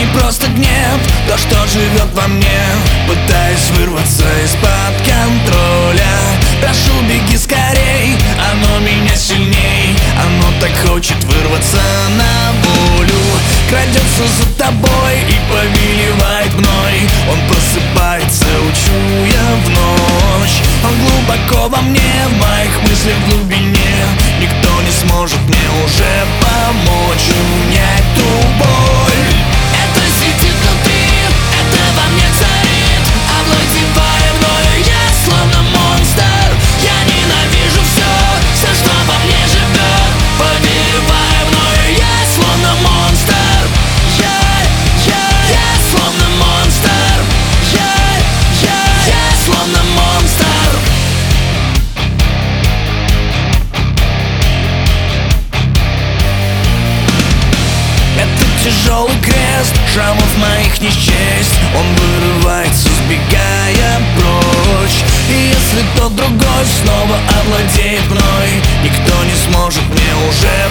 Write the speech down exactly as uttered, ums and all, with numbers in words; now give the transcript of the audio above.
просто гнев, то, что живет во мне, пытаясь вырваться из-под контроля. Прошу, беги скорей, оно меня сильней, оно так хочет вырваться на волю. Крадется за тобой и повелевает мной. Он просыпается, учуя в ночь. Он глубоко во мне, в моих мыслях в глубине. Никто не сможет мне уже помочь унять ту боль. Это сидит внутри, это во мне царит, овладевая мною, я словно монстр. Я ненавижу все, все, что во мне живет, повелевая мною, я словно монстр. Я, я, я словно монстр. Я, я, я словно монстр. Это тяжелый крест, шрамов моих не счесть. Он вырывается, сбегая прочь. И если тот другой снова овладеет мной, никто не сможет мне уже